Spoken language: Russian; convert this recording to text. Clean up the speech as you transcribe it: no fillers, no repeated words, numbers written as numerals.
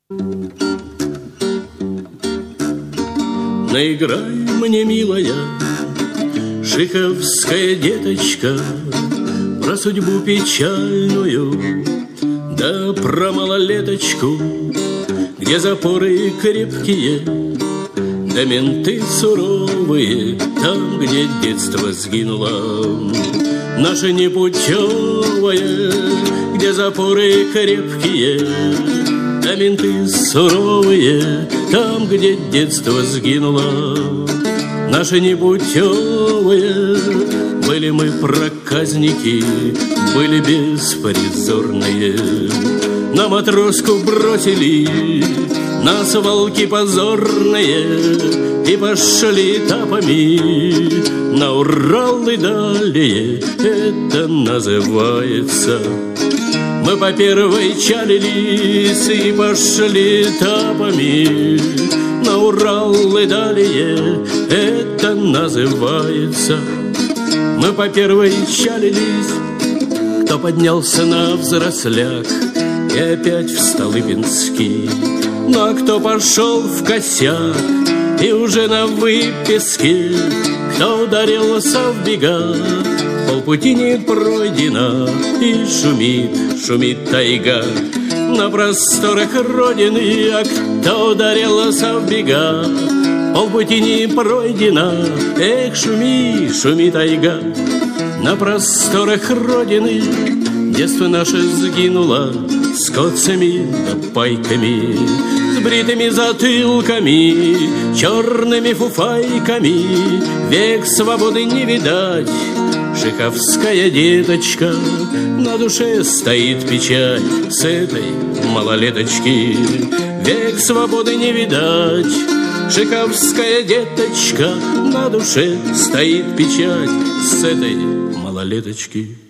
Наиграй мне, милая, шиховская деточка, про судьбу печальную, да про малолеточку, где запоры крепкие, да менты суровые, там, где детство сгинуло. Наша непутевая, где запоры крепкие, да менты суровые, там, где детство сгинуло. Наши непутевые, были мы проказники, были беспризорные. На матроску бросили нас волки позорные и пошли этапами на Урал и далее. Это называется: мы по первой чалились и пошли этапами на Урал и далее. Это называется: мы по первой чалились. Кто поднялся на взросляк и опять в Столыпинский, ну а кто пошел в косяк и уже на выписке, кто ударился в бега, полпути не пройдено, и шумит, шумит тайга на просторах Родины. А кто ударился в бега, полпути не пройдено, эх, шуми, шуми тайга на просторах Родины. Детство наше сгинуло с котцами да пайками, с бритыми затылками, черными фуфайками. Век свободы не видать, шиховская деточка, на душе стоит печаль с этой малолеточки. Век свободы не видать, шиховская деточка, на душе стоит печаль с этой малолеточки.